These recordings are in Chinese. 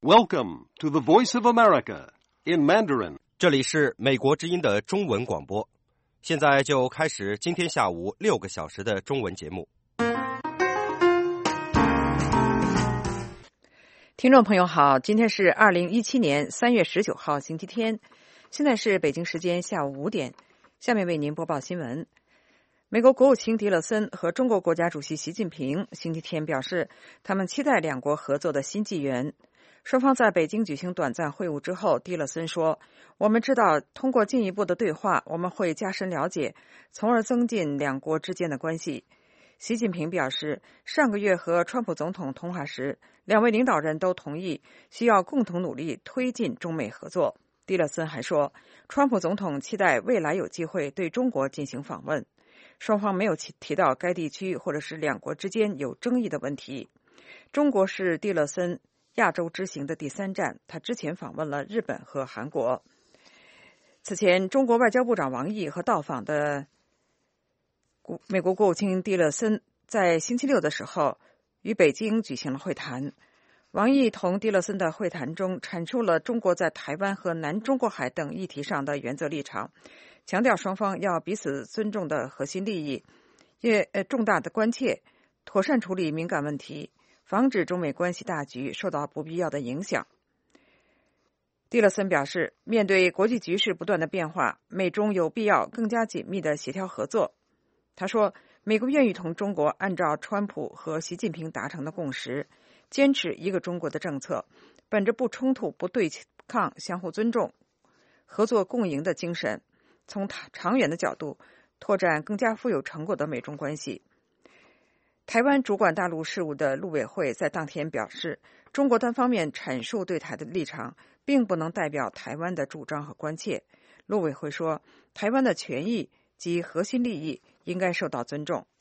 Welcome to the Voice of America in Mandarin. 这里是美国之音的中文广播，现在就开始今天下午6个小时的中文节目。 听众朋友好，今天是2017年3月19号星期天，现在是北京时间下午5点，下面为您播报新闻。美国国务卿迪勒森和中国国家主席习近平星期天表示，他们期待两国合作的新纪元。双方在北京举行短暂会晤之后，迪勒森说，我们知道通过进一步的对话，我们会加深了解，从而增进两国之间的关系。习近平表示，上个月和川普总统通话时，两位领导人都同意需要共同努力推进中美合作。迪勒森还说，川普总统期待未来有机会对中国进行访问。双方没有提到该地区或者是两国之间有争议的问题。中国是迪勒森亚洲之行的第3站，他之前访问了日本和韩国。此前，中国外交部长王毅和到访的美国国务卿迪勒森在星期六的时候与北京举行了会谈。王毅同迪勒森的会谈中阐述了中国在台湾和南中国海等议题上的原则立场，强调双方要彼此尊重的核心利益，重大的关切，妥善处理敏感问题，防止中美关系大局受到不必要的影响。蒂勒森表示，面对国际局势不断的变化，美中有必要更加紧密的协调合作。他说，美国愿意同中国按照川普和习近平达成的共识，坚持一个中国的政策，本着不冲突、不对抗、相互尊重、合作共赢的精神，从长远的角度拓展更加富有成果的美中关系。台湾主管大陆事务的陆委会在当天表示，中国单方面阐述对台的立场，并不能代表台湾的主张和关切。陆委会说，台湾的权益及核心利益应该受到尊重。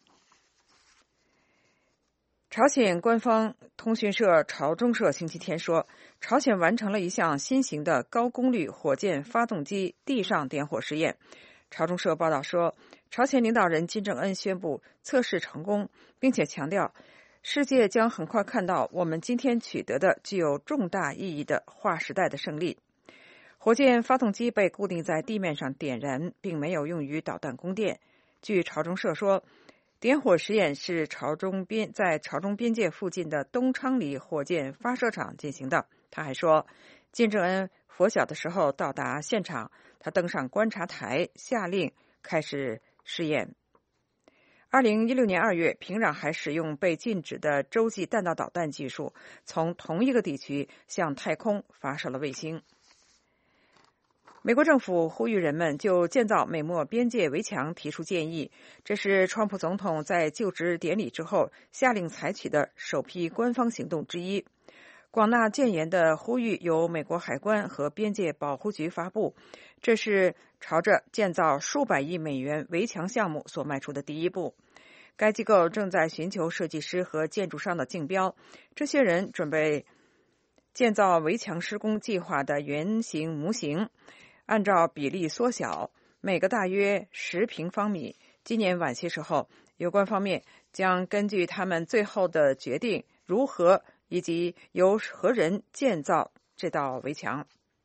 朝鲜官方通讯社朝中社星期天说，朝鲜完成了一项新型的高功率火箭发动机地上点火实验。朝中社报道说，朝鲜领导人金正恩宣布测试成功，并且强调，世界将很快看到我们今天取得的具有重大意义的划时代的胜利。火箭发动机被固定在地面上点燃，并没有用于导弹供电。据朝中社说，点火实验是在朝中边界附近的东昌里火箭发射场进行的。他还说，金正恩拂晓的时候到达现场，他登上观察台，下令开始试验。2016年2月，平壤还使用被禁止的洲际弹道导弹技术，从同一个地区向太空发射了卫星。美国政府呼吁人们就建造美墨边界围墙提出建议，这是川普总统在就职典礼之后下令采取的首批官方行动之一。广纳谏言的呼吁由美国海关和边界保护局发布，这是朝着建造数百亿美元围墙项目所迈出的第一步。该机构正在寻求设计师和建筑商的竞标，这些人准备建造围墙施工计划的原型模型，按照比例缩小，每个大约10平方米。今年晚些时候，有关方面将根据他们最后的决定如何以及由何人建造这道围墙。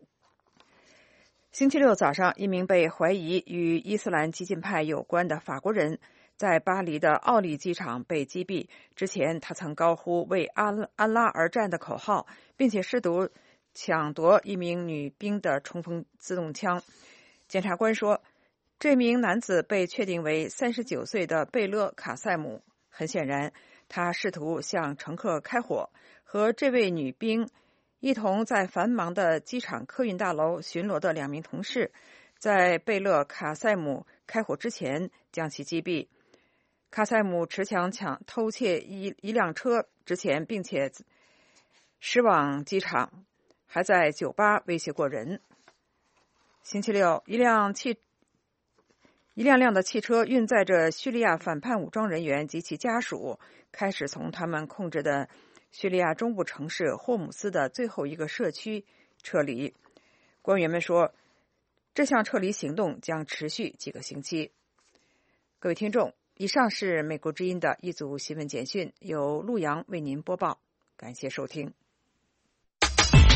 星期六早上，一名被怀疑与伊斯兰激进派有关的法国人在巴黎的奥利机场被击毙。之前他曾高呼为安拉而战的口号，并且试图抢夺一名女兵的冲锋自动枪。检察官说，这名男子被确定为39岁的贝勒卡塞姆。很显然，他试图向乘客开火，和这位女兵一同在繁忙的机场客运大楼巡逻的2名同事，在贝勒卡塞姆开火之前将其击毙。卡塞姆持枪偷窃一辆车之前，并且驶往机场，还在酒吧威胁过人。星期六，一辆辆的汽车运载着叙利亚反叛武装人员及其家属，开始从他们控制的叙利亚中部城市霍姆斯的最后一个社区撤离。官员们说，这项撤离行动将持续几个星期。各位听众，以上是美国之音的一组新闻简讯，由陆洋为您播报，感谢收听。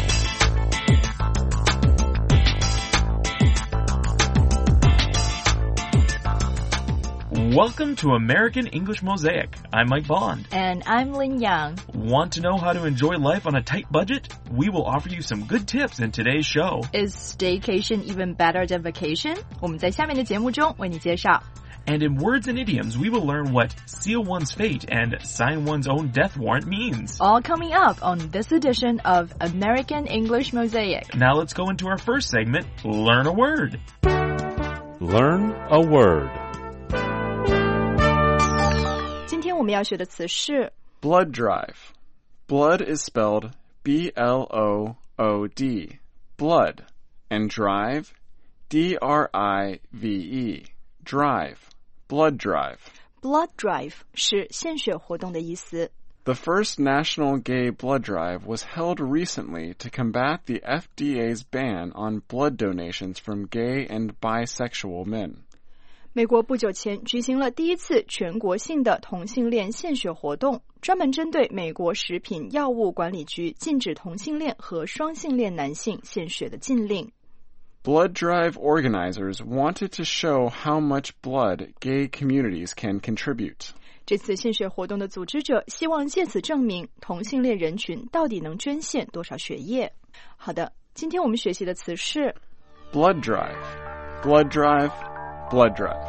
Welcome to American English Mosaic. I'm Mike Bond. And I'm Lin Yang. Want to know how to enjoy life on a tight budget? We will offer you some good tips in today's show. Is staycation even better than vacation? 我们在下面的节目中为你介绍。 And in words and idioms, we will learn what seal one's fate and sign one's own death warrant means. All coming up on this edition of American English Mosaic. Now let's go into our first segment, Learn a Word. Learn a word. 今天我们要学的词是 Blood drive. Blood is spelled B-L-O-O-D. Blood. And drive, D-R-I-V-E. Drive. Blood drive. blood drive 是献血活动的意思。 The first national gay blood drive was held recently to combat the FDA's ban on blood donations from gay and bisexual men. 美国不久前举行了第一次全国性的同性恋献血活动，专门针对美国食品药物管理局禁止同性恋和双性恋男性献血的禁令。 Blood drive organizers wanted to show how much blood gay communities can contribute. 这次献血活动的组织者希望借此证明同性恋人群到底能捐献多少血液。好的，今天我们学习的词是 Blood drive. Blood drive. Blood drive.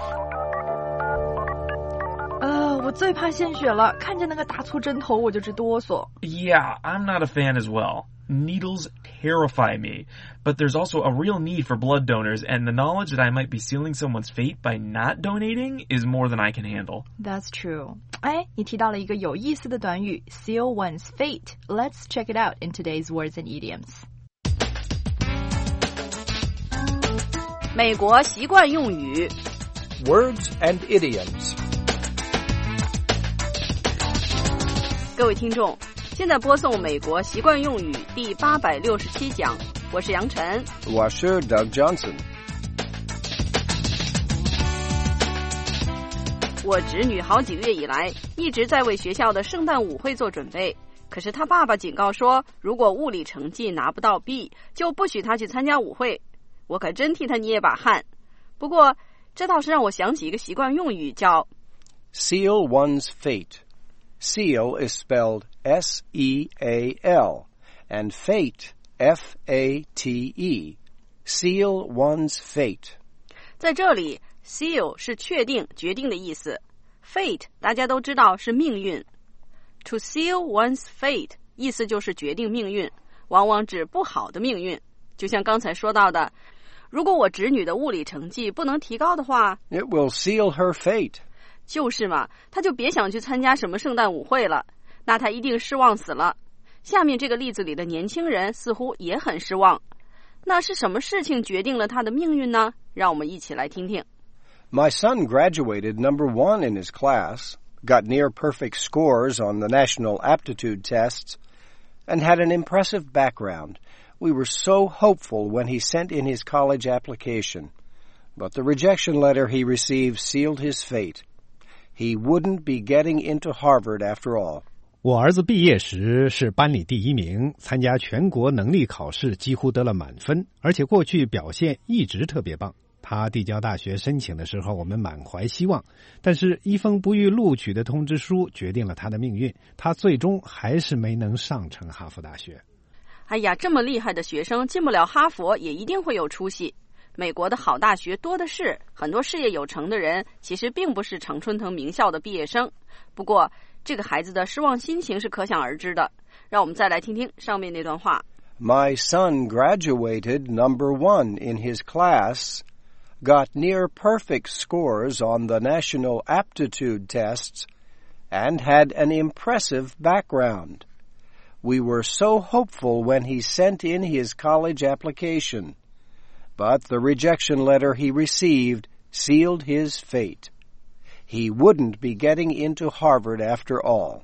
我最怕献血了，看见那个大粗针头我就直哆嗦。 Yeah, I'm not a fan as well. Needles terrify me. But there's also a real need for blood donors, and the knowledge that I might be sealing someone's fate by not donating is more than I can handle. That's true. 哎，你提到了一个有意思的短语 seal one's fate. Let's check it out in today's words and idioms. 美国习惯用语 Words and idioms. 各位听众，现在播送美国习惯用语第867讲，我是杨晨， 我是 Doug Johnson. 我侄女好几个月以来一直在为学校的圣诞舞会做准备，可是她爸爸警告说，如果物理成绩拿不到 B， 就不许她去参加舞会。我可真替她捏把汗。不过这倒是让我想起一个习惯用语，叫 Seal one's fate.Seal is spelled S-E-A-L, and fate, F-A-T-E. Seal one's fate. 在这里 seal 是确定、决定的意思， fate 大家都知道是命运。To seal one's fate 意思就是决定命运，往往指不好的命运。就像刚才说到的，如果我侄女的物理成绩不能提高的话， It will seal her fate. 就是嘛，他就别想去参加什么圣诞舞会了，那他一定失望死了。下面这个例子里的年轻人似乎也很失望，那是什么事情决定了他的命运呢？让我们一起来听听。 My son graduated number 1 in his class, got near perfect scores on the national aptitude tests, and had an impressive background. We were so hopeful when he sent in his college application, but the rejection letter he received sealed his fate.He wouldn't be getting into Harvard after all. 我儿子毕业时是班里第1名，参加全国能力考试几乎得了满分，而且过去表现一直特别棒。他递交大学申请的时候，我们满怀希望，但是一封不予录取的通知书决定了他的命运，他最终还是没能上成哈佛大学。 哎呀，这么厉害的学生进不了哈佛也一定会有出息。美国的好大学多的是，很多事业有成的人其实并不是常春藤名校的毕业生。不过这个孩子的失望心情是可想而知的。让我们再来听听上面那段话。 My son graduated number 1 in his class, got near perfect scores on the national aptitude tests, and had an impressive background. We were so hopeful when he sent in his college application.But the rejection letter he received sealed his fate. He wouldn't be getting into Harvard after all.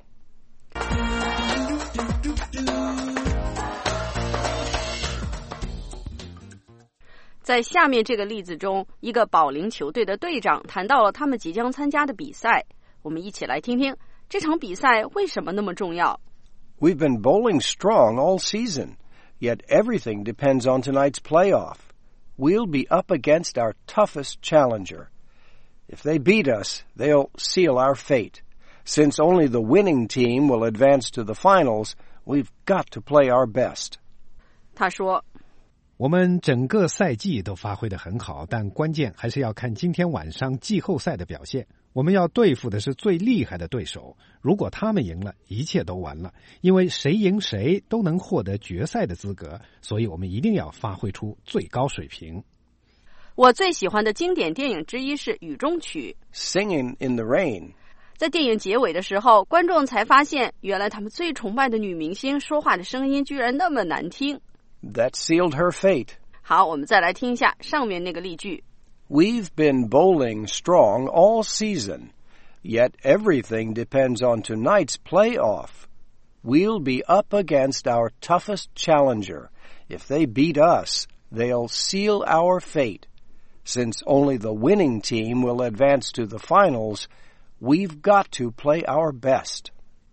在下面这个例子中，一个保龄球队的队长谈到了他们即将参加的比赛。我们一起来听听这场比赛为什么那么重要。 We've been bowling strong all season, yet everything depends on tonight's playoff.We'll be up against our toughest challenger. If they beat us, they'll seal our fate. Since only the winning team will advance to the finals, we've got to play our best. 他说， 我们整个赛季都发挥得很好，但关键还是要看今天晚上季后赛的表现。我们要对付的是最厉害的对手，如果他们赢了，一切都完了，因为谁赢谁都能获得决赛的资格，所以我们一定要发挥出最高水平。 我最喜欢的经典电影之一是《雨中曲》。 Singing in the Rain. 在电影结尾的时候，观众才发现，原来他们最崇拜的女明星说话的声音居然那么难听。 That sealed her fate. 好，我们再来听一下上面那个例句。 We've been bowling strong all season, yet everything depends on tonight's playoff. We'll be up against our toughest challenger. If they beat us, they'll seal our fate. Since only the winning team will advance to the finals, we've got to play our best.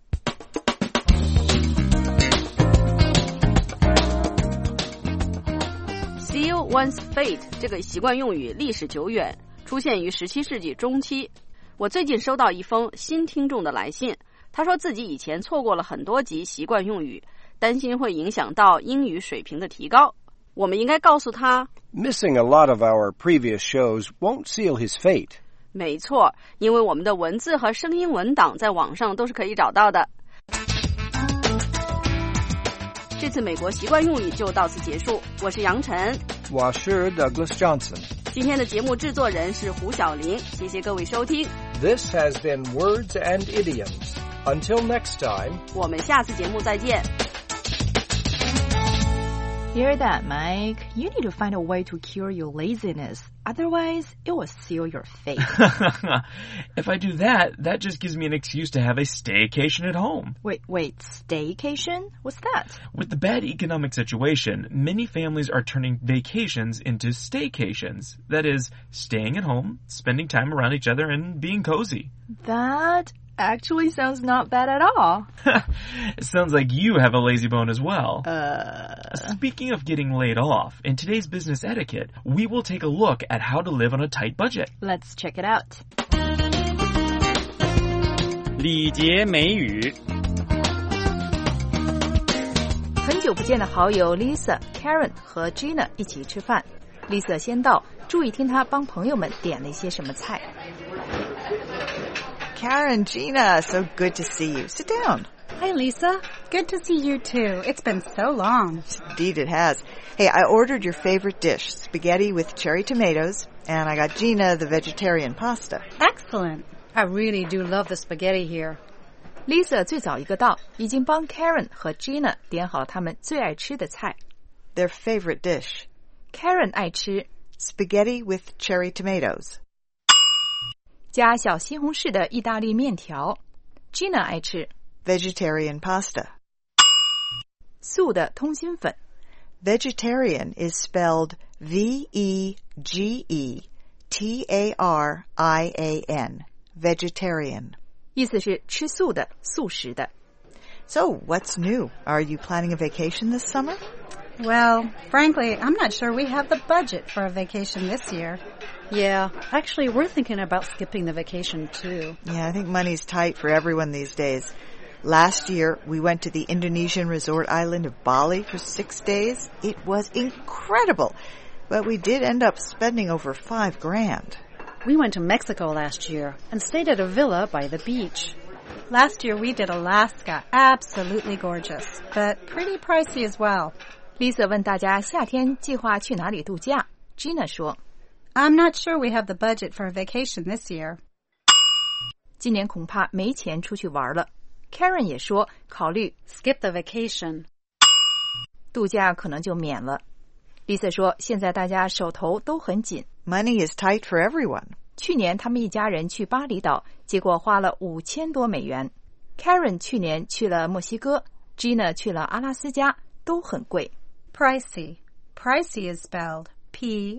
Seal one's fate 这个习惯用语历史久远，出现于17世纪中期。我最近收到一封新听众的来信，他说自己以前错过了很多集习惯用语，担心会影响到英语水平的提高。我们应该告诉他 Missing a lot of our previous shows won't seal his fate. 没错，因为我们的文字和声音文档在网上都是可以找到的。这次美国习惯用语就到此结束，我是杨晨， 我是 Douglas Johnson. 今天的节目制作人是胡小玲，谢谢各位收听。 This has been Words and Idioms. Until next time, 我们下次节目再见。 Hear that, Mike? You need to find a way to cure your laziness. Otherwise, it will seal your fate. If I do that, that just gives me an excuse to have a staycation at home. Wait, staycation? What's that? With the bad economic situation, many families are turning vacations into staycations. That is, staying at home, spending time around each other, and being cozy. That actually sounds not bad at all. It sounds like you have a lazy bone as well. Speaking of getting laid off, in today's business etiquette, we will take a look at how to live on a tight budget. Let's check it out. 礼节美语。 很久不见的好友 Lisa、Karen 和 Gina 一起吃饭。Lisa 先到，注意听她帮朋友们点了一些什么菜。 Karen, Gina, so good to see you. Sit down. Hi, Lisa. Good to see you, too. It's been so long. Indeed it has. Hey, I ordered your favorite dish, spaghetti with cherry tomatoes, and I got Gina the vegetarian pasta. Excellent. I really do love the spaghetti here. Lisa 最早一个到，已经帮 Karen 和 Gina 点好他们最爱吃的菜。 Their favorite dish. Karen 爱吃 spaghetti with cherry tomatoes. 加小西红柿的意大利面条。Gina 爱吃 vegetarian pasta. 素的通心粉。 Vegetarian is spelled V-E-G-E-T-A-R-I-A-N. Vegetarian. 意思是吃素的、素食的。 So, what's new? Are you planning a vacation this summer? Well, frankly, I'm not sure we have the budget for a vacation this year. Yeah, actually, we're thinking about skipping the vacation, too. Yeah, I think money's tight for everyone these days. Last year, we went to the Indonesian resort island of Bali for 6 days. It was incredible, but we did end up spending over $5,000. We went to Mexico last year and stayed at a villa by the beach. Last year, we did Alaska. Absolutely gorgeous, but pretty pricey as well. Lisa 问大家夏天计划去哪里度假。Gina 说 I'm not sure we have the budget for a vacation this year. 今年恐怕没钱出去玩了。Karen 也说考虑 skip the vacation. 度假可能就免了。Lisa 说现在大家手头都很紧。 Money is tight for everyone. 去年他们一家人去巴厘岛，结果花了$5000多。Karen 去年去了墨西哥 ，Gina 去了阿拉斯加，都很贵。 Pricey. Pricey is spelled P-R-I-C-E-Y.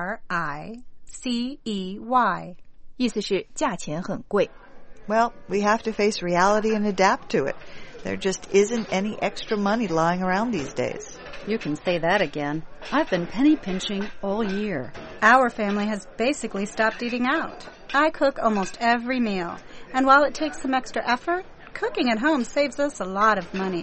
意思是价钱很贵。 Well, we have to face reality and adapt to it. There just isn't any extra money lying around these days. You can say that again. I've been penny pinching all year. Our family has basically stopped eating out. I cook almost every meal, and while it takes some extra effort, cooking at home saves us a lot of money.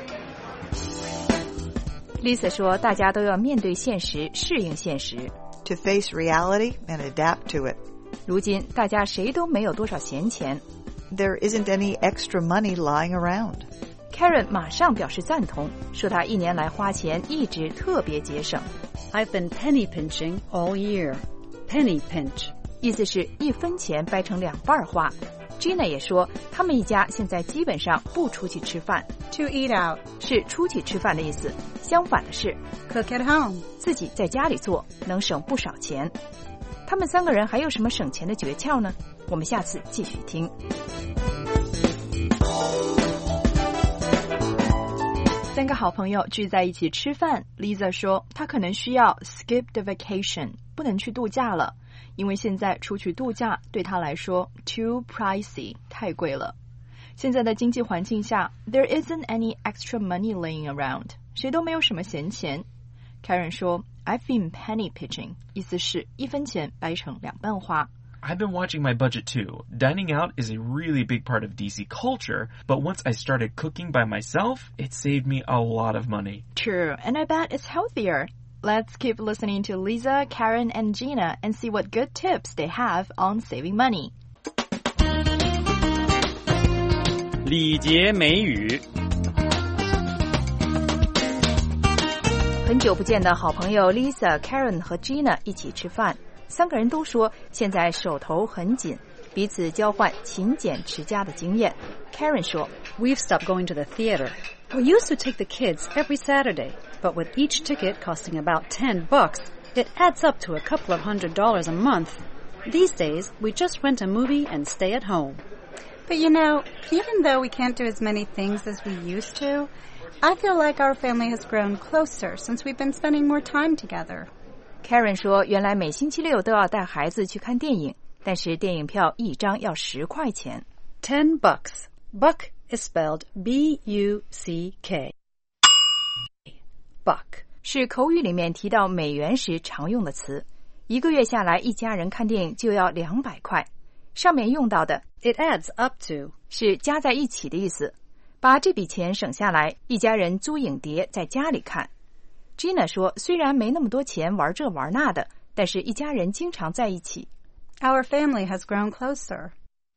Lisa 说，大家都要面对现实，适应现实。 To face reality and adapt to it. 如今大家谁都没有多少闲钱。 There isn't any extra money lying around. Karen 马上表示赞同，说她1年来花钱一直特别节省。 I've been penny pinching all year. Penny pinch. 意思是1分钱掰成2半花。Gina 也说，他们一家现在基本上不出去吃饭。 To eat out 是出去吃饭的意思，相反的是 cook at home， 自己在家里做，能省不少钱。他们3个人还有什么省钱的诀窍呢？我们下次继续听。3个好朋友聚在一起吃饭 ，Lisa 说她可能需要 skip the vacation， 不能去度假了，因为现在出去度假对她来说 too pricey， 太贵了。现在的经济环境下 ，there isn't any extra money laying around， 谁都没有什么闲钱。Karen 说 ，I've been penny pinching， 意思是1分钱掰成2半花。 I've been watching my budget too. Dining out is a really big part of DC culture, but once I started cooking by myself, it saved me a lot of money. True, and I bet it's healthier. Let's keep listening to Lisa, Karen, and Gina and see what good tips they have on saving money. 礼节美语。 很久不见的好朋友 Lisa, Karen 和 Gina 一起吃饭，3个人都说现在手头很紧，彼此交换勤俭持家的经验。Karen 说 We've stopped going to the theater. We used to take the kids every Saturday, but with each ticket costing about $10, it adds up to a couple of $100 a month. These days, we just rent a movie and stay at home. But you know, even though we can't do as many things as we used to, I feel like our family has grown closer since we've been spending more time together. Karen 说，原来每星期6都要带孩子去看电影，但是电影票一张要10块钱。 $10. Buck is spelled B-U-C-K. Buck 是口语里面提到美元时常用的词。1个月下来，一家人看电影就要200块。上面用到的 It adds up to 是加在一起的意思。把这笔钱省下来，一家人租影碟在家里看。Gina 说，虽然没那么多钱玩这玩那的，但是一家人经常在一起。 Our family has grown closer.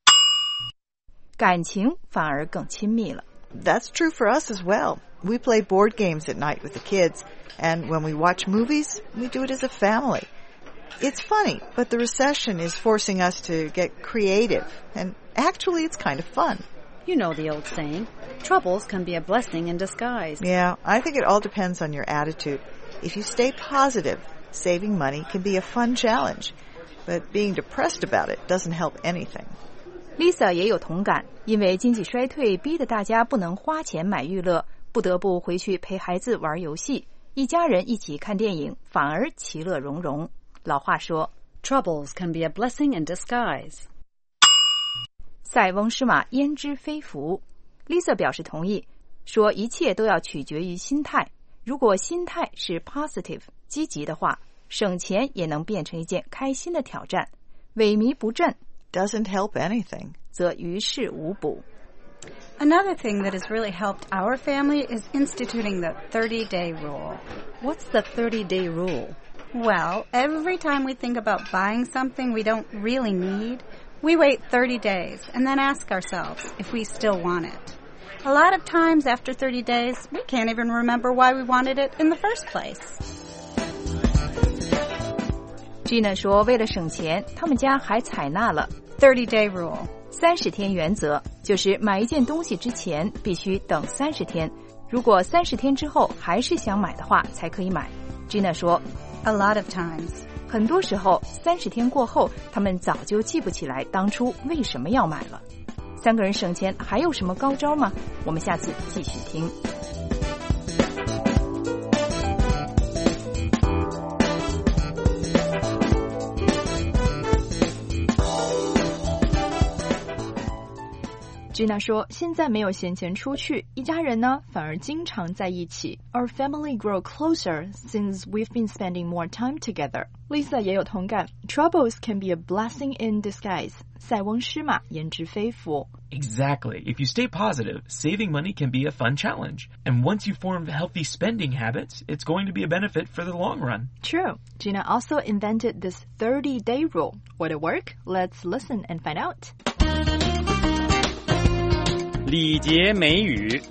感情反而更亲密了。 That's true for us as well. We play board games at night with the kids, and when we watch movies, we do it as a family. It's funny, but the recession is forcing us to get creative, and actually it's kind of fun. You know the old saying, troubles can be a blessing in disguise. Yeah, I think it all depends on your attitude. If you stay positive, saving money can be a fun challenge, but being depressed about it doesn't help anything. Lisa 也有同感，因为经济衰退逼得大家不能花钱买娱乐，不得不回去陪孩子玩游戏，一家人一起看电影，反而其乐融融。老话说 Troubles can be a blessing in disguise. 塞翁失马焉知非福。 Lisa 表示同意，说一切都要取决于心态，如果心态是 positive 积极的话，省钱也能变成一件开心的挑战。萎靡不振 doesn't help anything 则于事无补。 Another thing that has really helped our family is instituting the 30-day rule. What's the 30-day rule? Well, every time we think about buying something we don't really need, we wait 30 days and then ask ourselves if we still want it. A lot of times after 30 days, we can't even remember why we wanted it in the first place. Gina 说，为了省钱，他们家还采纳了 30-day rule 30天原则，就是买一件东西之前必须等30天，如果30天之后还是想买的话才可以买。Gina 说 A lot of times 很多时候30天过后，他们早就记不起来当初为什么要买了。3个人省钱还有什么高招吗？我们下次继续听。 Gina 说，现在没有闲钱出去，一家人呢反而经常在一起。Our family grow closer since we've been spending more time together. Lisa 也有同感 ，Troubles can be a blessing in disguise. 塞翁失马，焉知非福。 Exactly. If you stay positive, saving money can be a fun challenge. And once you form healthy spending habits, it's going to be a benefit for the long run. True. Gina also invented this 30-day rule. Would it work? Let's listen and find out. 礼节美语。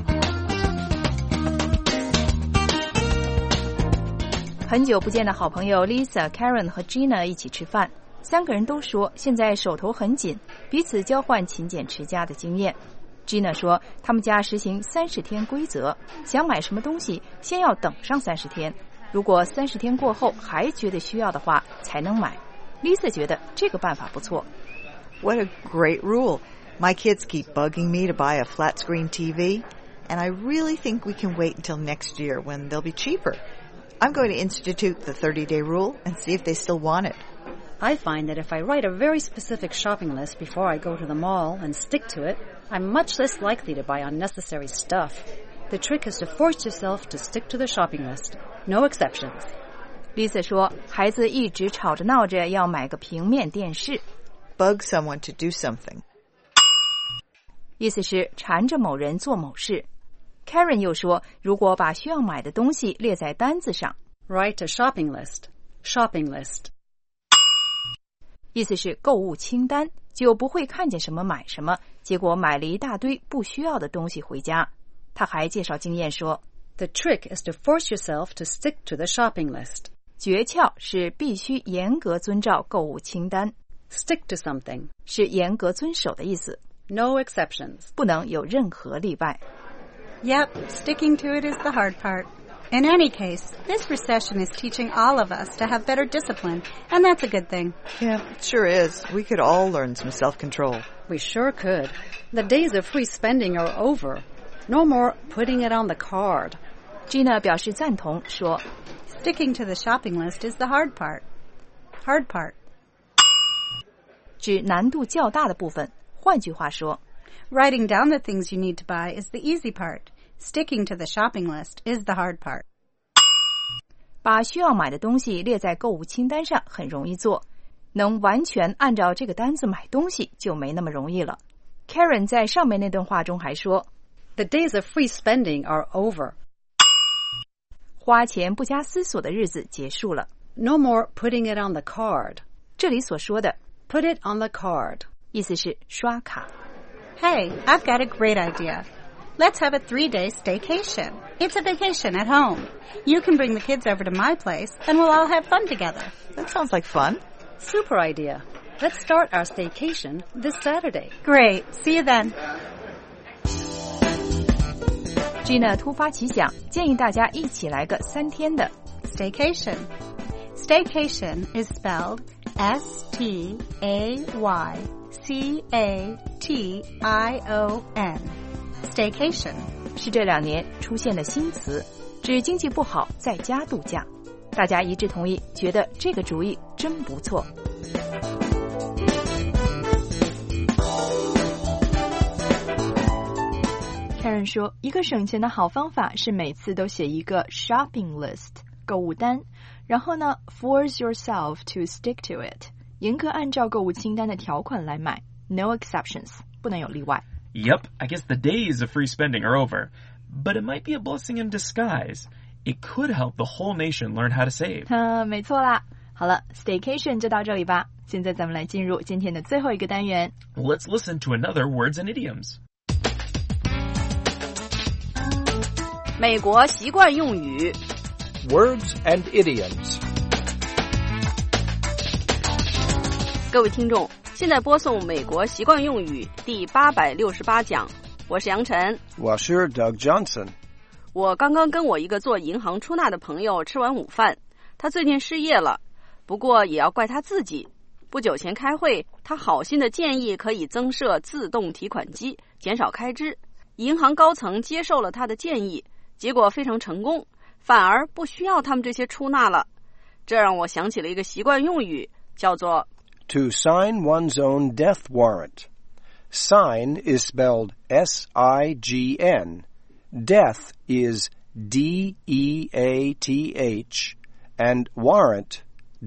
很久不见的好朋友 Lisa、Karen 和 Gina 一起吃饭，三个人都说现在手头很紧，彼此交换勤俭持家的经验。Gina 说他们家实行30天规则，想买什么东西先要等上30天，如果30天过后还觉得需要的话才能买。Lisa 觉得这个办法不错。 What a great rule. My kids keep bugging me to buy a flat-screen TV, and I really think we can wait until next year when they'll be cheaper. I'm going to institute the 30-day rule and see if they still want it. I find that if I write a very specific shopping list before I go to the mall and stick to it, I'm much less likely to buy unnecessary stuff. The trick is to force yourself to stick to the shopping list. No exceptions. Lisa 说孩子一直吵着闹着要买个平面电视。 Bug someone to do something. 意思是缠着某人做某事。Karen 又说如果把需要买的东西列在单子上。 Write a shopping list. Shopping list. 意思是购物清单，就不会看见什么买什么，结果买了一大堆不需要的东西回家。他还介绍经验说 The trick is to force yourself to stick to the shopping list. 诀窍是必须严格遵照购物清单。 Stick to something 是严格遵守的意思。 No exceptions. 不能有任何例外。 Yep, sticking to it is the hard part. In any case, this recession is teaching all of us to have better discipline, and that's a good thing. Yeah, it sure is. We could all learn some self-control. We sure could. The days of free spending are over. No more putting it on the card. Gina 表示赞同，说 Sticking to the shopping list is the hard part. Hard part. 指难度较大的部分。换句话说 Writing down the things you need to buy is the easy part. Sticking to the shopping list is the hard part. 把需要买的东西列在购物清单上很容易做，能完全按照这个单子买东西就没那么容易了。Karen 在上面那段话中还说 The days of free spending are over. 花钱不加思索的日子结束了。 No more putting it on the card. 这里所说的 Put it on the card. 意思是刷卡。 Hey, I've got a great idea. Let's have a 3-day staycation. It's a vacation at home. You can bring the kids over to my place, and we'll all have fun together. That sounds like fun. Super idea. Let's start our staycation this Saturday. Great. See you then. Gina 突发奇想，建议大家一起来个3天的 Staycation. Staycation is spelled S-T-A-Y-C-A-T-I-O-N. Staycation 是这2年出现的新词，指经济不好在家度假。大家一致同意，觉得这个主意真不错。 Karen 说，一个省钱的好方法是每次都写一个 shopping list 购物单，然后呢 force yourself to stick to it 严格按照购物清单的条款来买 no exceptions 不能有例外。 Yep, I guess the days of free spending are over, but it might be a blessing in disguise. It could help the whole nation learn how to save. 没错啦。好了 staycation 就到这里吧，现在咱们来进入今天的最后一个单元。 Let's listen to another words and idioms. 美国习惯用语 Words and idioms. 各位听众，现在播送美国习惯用语第868讲，我是杨晨， 我是 Doug Johnson。 我刚刚跟我一个做银行出纳的朋友吃完午饭，他最近失业了，不过也要怪他自己。不久前开会，他好心的建议可以增设自动提款机，减少开支。银行高层接受了他的建议，结果非常成功，反而不需要他们这些出纳了。这让我想起了一个习惯用语，叫做 To sign one's own death warrant. Sign is spelled S-I-G-N. Death is D-E-A-T-H. And warrant,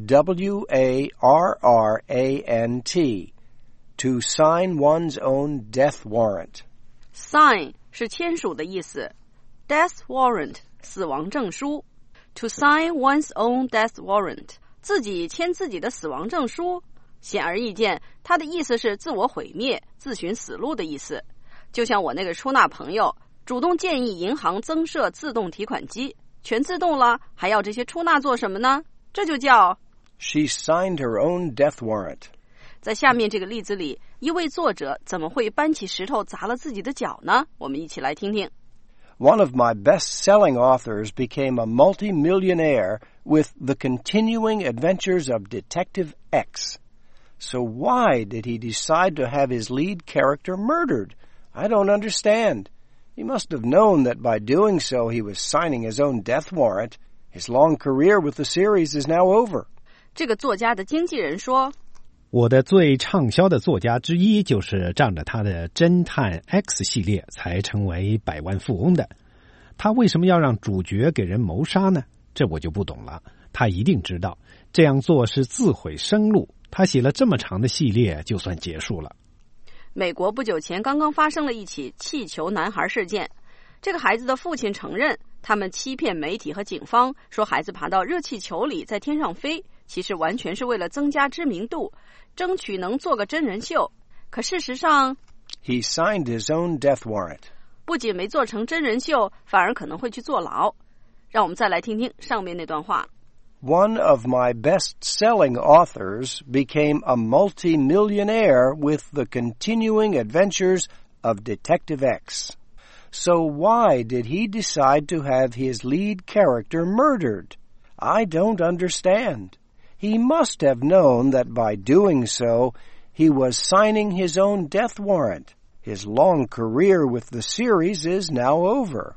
W-A-R-R-A-N-T. To sign one's own death warrant. Sign 是签署的意思 ，death warrant 死亡证书。To sign one's own death warrant 自己签自己的死亡证书，显而易见，它的意思是自我毁灭、自寻死路的意思。就像我那个出纳朋友主动建议银行增设自动提款机，全自动了，还要这些出纳做什么呢？这就叫 She signed her own death warrant. 在下面这个例子里，一位作者怎么会搬起石头砸了自己的脚呢？我们一起来听听。 One of my best-selling authors became a multi-millionaire with The Continuing Adventures of Detective X. So why did he decide to have his lead character murdered? I don't understand. He must have known that by doing so he was signing his own death warrant. His long career with the series is now over. 这个作家的经纪人说， 我的最畅销的作家之一就是仗着他的侦探 X 系列才成为百万富翁的。他为什么要让主角给人谋杀呢？这我就不懂了。他一定知道这样做是自毁生路。他写了这么长的系列就算结束了。 美国不久前刚刚发生了一起气球男孩事件，这个孩子的父亲承认他们欺骗媒体和警方，说孩子爬到热气球里在天上飞，其实完全是为了增加知名度，争取能做个真人秀。可事实上 He signed his own death warrant. 不仅没做成真人秀，反而可能会去坐牢。让我们再来听听上面那段话。 One of my best-selling authors became a multi-millionaire with The Continuing Adventures of Detective X. So why did he decide to have his lead character murdered? I don't understand. He must have known that by doing so, he was signing his own death warrant. His long career with the series is now over.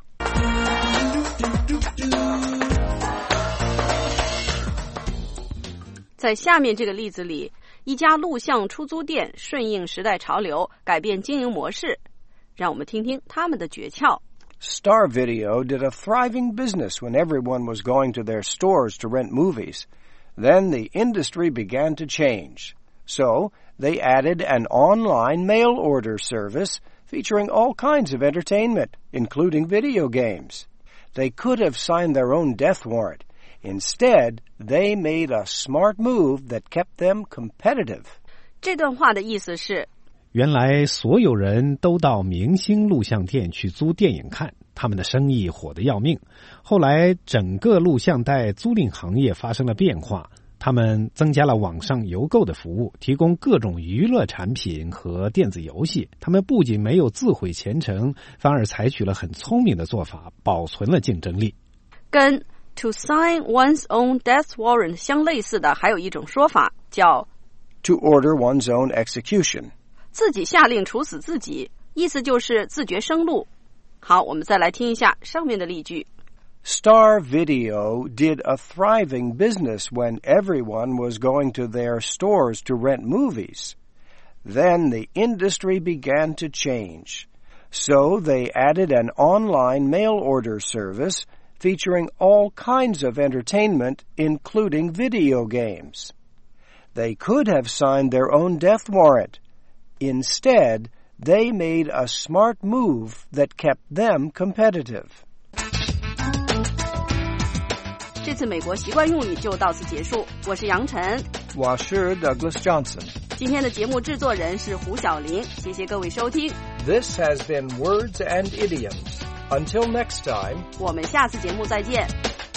在下面这个例子里，一家录像出租店顺应时代潮流，改变经营模式。让我们听听他们的诀窍。 Star Video did a thriving business when everyone was going to their stores to rent movies. Then the industry began to change. So they added an online mail order service featuring all kinds of entertainment, including video games. They could have signed their own death warrant. Instead, they made a smart move that kept them competitive. 这段话的意思是， 原来所有人都到明星录像店去租电影看，他们的生意火得要命。后来整个录像带租赁行业发生了变化，他们增加了网上邮购的服务，提供各种娱乐产品和电子游戏。他们不仅没有自毁前程，反而采取了很聪明的做法，保存了竞争力。 跟 to sign one's own death warrant 相类似的还有一种说法叫 to order one's own execution. 自己下令处死自己，意思就是自绝生路。好，我们再来听一下上面的例句。 Star Video did a thriving business when everyone was going to their stores to rent movies. Then the industry began to change. So they added an online mail order service featuring all kinds of entertainment, including video games. They could have signed their own death warrant. Instead, they made a smart move that kept them competitive. 这次美国习惯用语就到此结束。我是杨晨， 我是 Douglas Johnson。 今天的节目制作人是胡小玲，谢谢各位收听。 This has been Words and Idioms. Until next time, 我们下次节目再见。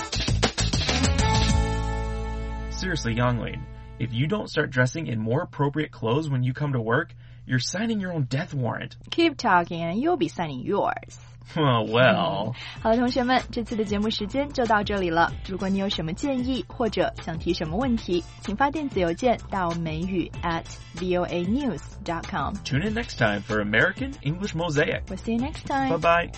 Seriously, Yangling, if you don't start dressing in more appropriate clothes when you come to work, you're signing your own death warrant. Keep talking and you'll be signing yours. Well. 好了，同学们，这次的节目时间就到这里了。如果你有什么建议或者想提什么问题，请发电子邮件到美语@voanews.com. Tune in next time for American English Mosaic. We'll see you next time. Bye-bye.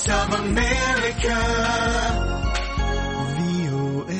Voice of America, VOA。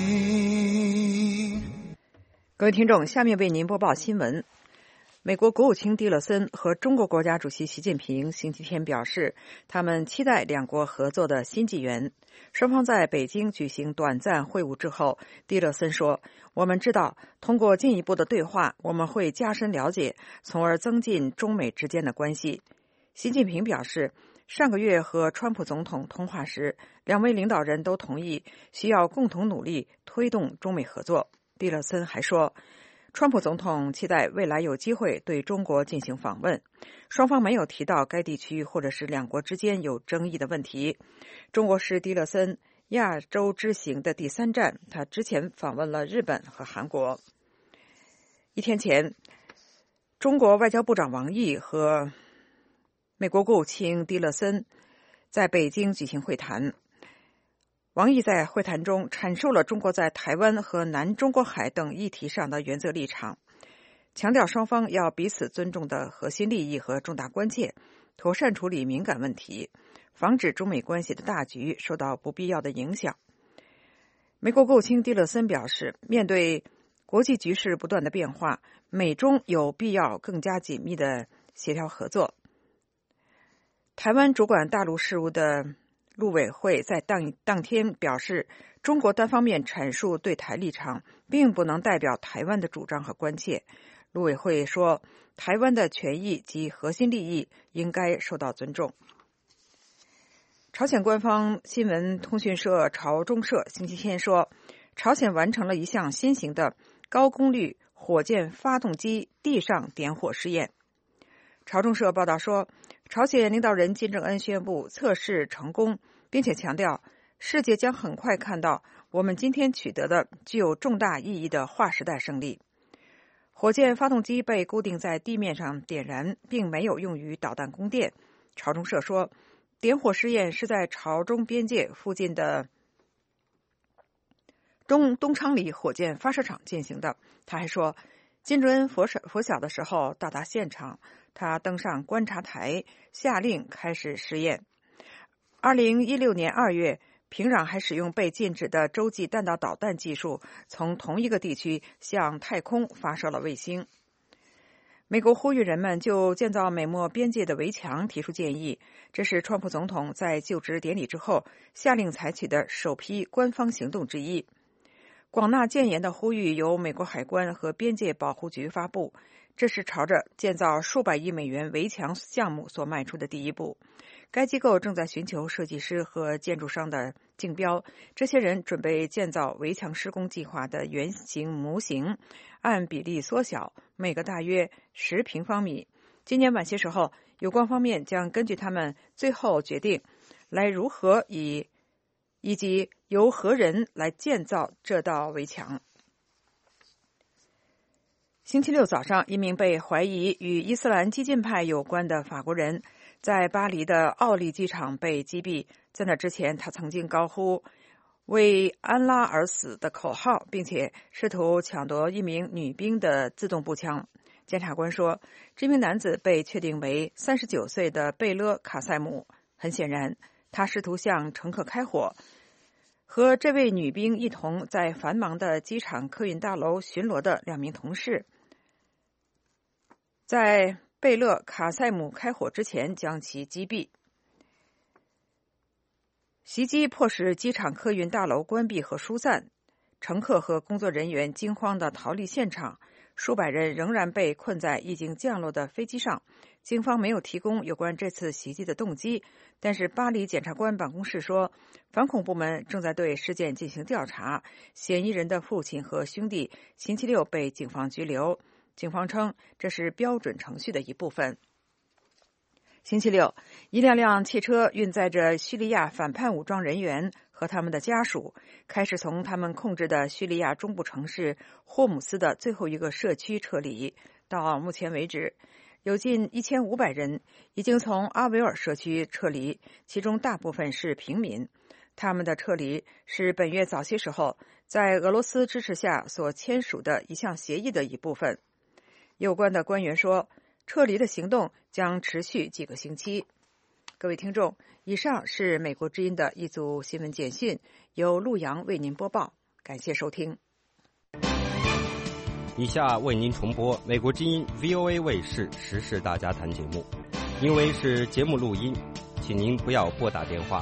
各位听众，下面为您播报新闻。美国国务卿蒂勒森和中国国家主席习近平星期天表示，他们期待两国合作的新纪元。双方在北京举行短暂会晤之后，蒂勒森说，我们知道通过进一步的对话，我们会加深了解，从而增进中美之间的关系。习近平表示，上个月和川普总统通话时，两位领导人都同意需要共同努力推动中美合作。蒂勒森还说，川普总统期待未来有机会对中国进行访问，双方没有提到该地区或者是两国之间有争议的问题。中国是蒂勒森亚洲之行的第3站，他之前访问了日本和韩国。一天前，中国外交部长王毅和美国国务卿蒂勒森在北京举行会谈。王毅在会谈中阐述了中国在台湾和南中国海等议题上的原则立场，强调双方要彼此尊重的核心利益和重大关切，妥善处理敏感问题，防止中美关系的大局受到不必要的影响。美国国务卿蒂勒森表示，面对国际局势不断的变化，美中有必要更加紧密的协调合作。台湾主管大陆事务的陆委会在当天表示，中国单方面阐述对台立场，并不能代表台湾的主张和关切。陆委会说，台湾的权益及核心利益应该受到尊重。朝鲜官方新闻通讯社朝中社星期天说，朝鲜完成了一项新型的高功率火箭发动机地上点火试验。朝中社报道说，朝鲜领导人金正恩宣布测试成功，并且强调世界将很快看到我们今天取得的具有重大意义的划时代胜利。火箭发动机被固定在地面上点燃，并没有用于导弹供电。朝中社说，点火试验是在朝中边界附近的东昌里火箭发射场进行的。他还说，金正恩拂晓的时候到达现场，他登上观察台，下令开始试验。2016年2月，平壤还使用被禁止的洲际弹道导弹技术，从同一个地区向太空发射了卫星。美国呼吁人们就建造美墨边界的围墙提出建议，这是川普总统在就职典礼之后下令采取的首批官方行动之一。广纳谏言的呼吁由美国海关和边界保护局发布，这是朝着建造数百亿美元围墙项目所迈出的第一步。该机构正在寻求设计师和建筑商的竞标，这些人准备建造围墙施工计划的原型模型，按比例缩小，每个大约10平方米。今年晚些时候，有关方面将根据他们最后决定来如何以及由何人来建造这道围墙。星期六早上，一名被怀疑与伊斯兰激进派有关的法国人在巴黎的奥利机场被击毙。在那之前，他曾经高呼为安拉而死的口号，并且试图抢夺一名女兵的自动步枪。检察官说，这名男子被确定为39岁的贝勒卡塞姆。很显然，他试图向乘客开火。和这位女兵一同在繁忙的机场客运大楼巡逻的2名同事，在贝勒卡塞姆开火之前将其击毙。袭击迫使机场客运大楼关闭和疏散，乘客和工作人员惊慌地逃离现场，数百人仍然被困在已经降落的飞机上。警方没有提供有关这次袭击的动机，但是巴黎检察官办公室说，反恐部门正在对事件进行调查。嫌疑人的父亲和兄弟星期六被警方拘留。警方称这是标准程序的一部分。星期六，一辆汽车运载着叙利亚反叛武装人员和他们的家属，开始从他们控制的叙利亚中部城市霍姆斯的最后一个社区撤离。到目前为止，有近1500人已经从阿维尔社区撤离，其中大部分是平民。他们的撤离是本月早些时候在俄罗斯支持下所签署的一项协议的一部分。有关的官员说，撤离的行动将持续几个星期。 各位听众，以上是美国之音的一组新闻简讯，由陆阳为您播报，感谢收听。 以下为您重播美国之音 VOA 卫视时事大家谈节目，因为是节目录音，请您不要拨打电话。